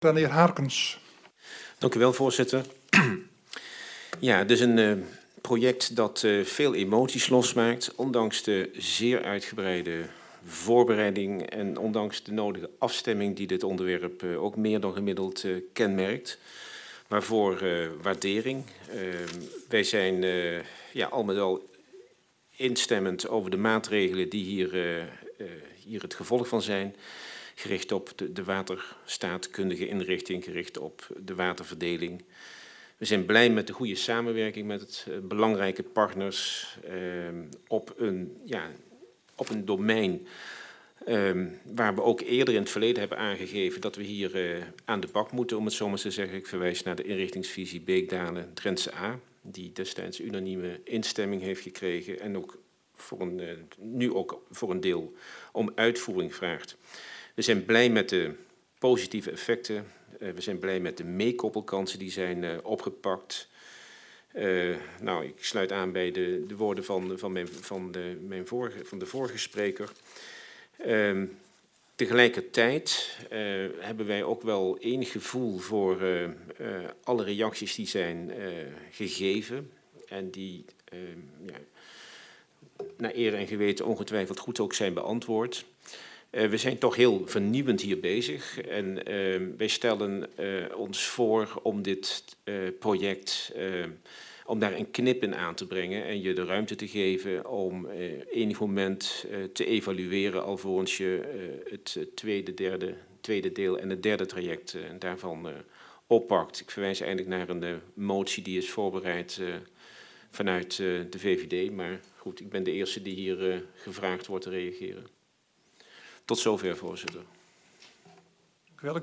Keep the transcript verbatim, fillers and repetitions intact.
De heer Harkens. Dank u wel, voorzitter. Ja, het is een uh, project dat uh, veel emoties losmaakt, ondanks de zeer uitgebreide voorbereiding en ondanks de nodige afstemming die dit onderwerp uh, ook meer dan gemiddeld uh, kenmerkt. Waarvoor uh, waardering. Uh, wij zijn uh, ja, al met al instemmend over de maatregelen die hier, uh, uh, hier het gevolg van zijn. Gericht op de, de waterstaatkundige inrichting, gericht op de waterverdeling. We zijn blij met de goede samenwerking met het, uh, belangrijke partners uh, op, een, ja, op een domein uh, waar we ook eerder in het verleden hebben aangegeven dat we hier uh, aan de bak moeten, om het zo maar te zeggen. Ik verwijs naar de inrichtingsvisie Beekdalen Drentse A, die destijds unanieme instemming heeft gekregen en ook voor een, uh, nu ook voor een deel om uitvoering vraagt. We zijn blij met de positieve effecten. Uh, we zijn blij met de meekoppelkansen die zijn uh, opgepakt. Uh, nou, ik sluit aan bij de, de woorden van, van, mijn, van, de, mijn vorige, van de vorige spreker. Uh, tegelijkertijd uh, hebben wij ook wel enig gevoel voor uh, uh, alle reacties die zijn uh, gegeven en die uh, ja, naar eer en geweten ongetwijfeld goed ook zijn beantwoord. Uh, we zijn toch heel vernieuwend hier bezig en uh, wij stellen uh, ons voor om dit uh, project, uh, om daar een knip in aan te brengen en je de ruimte te geven om uh, enig moment uh, te evalueren alvorens je uh, het tweede, derde, tweede deel en het derde traject uh, daarvan uh, oppakt. Ik verwijs eigenlijk naar een uh, motie die is voorbereid uh, vanuit uh, de V V D, maar goed, ik ben de eerste die hier uh, gevraagd wordt te reageren. Tot zover, voorzitter.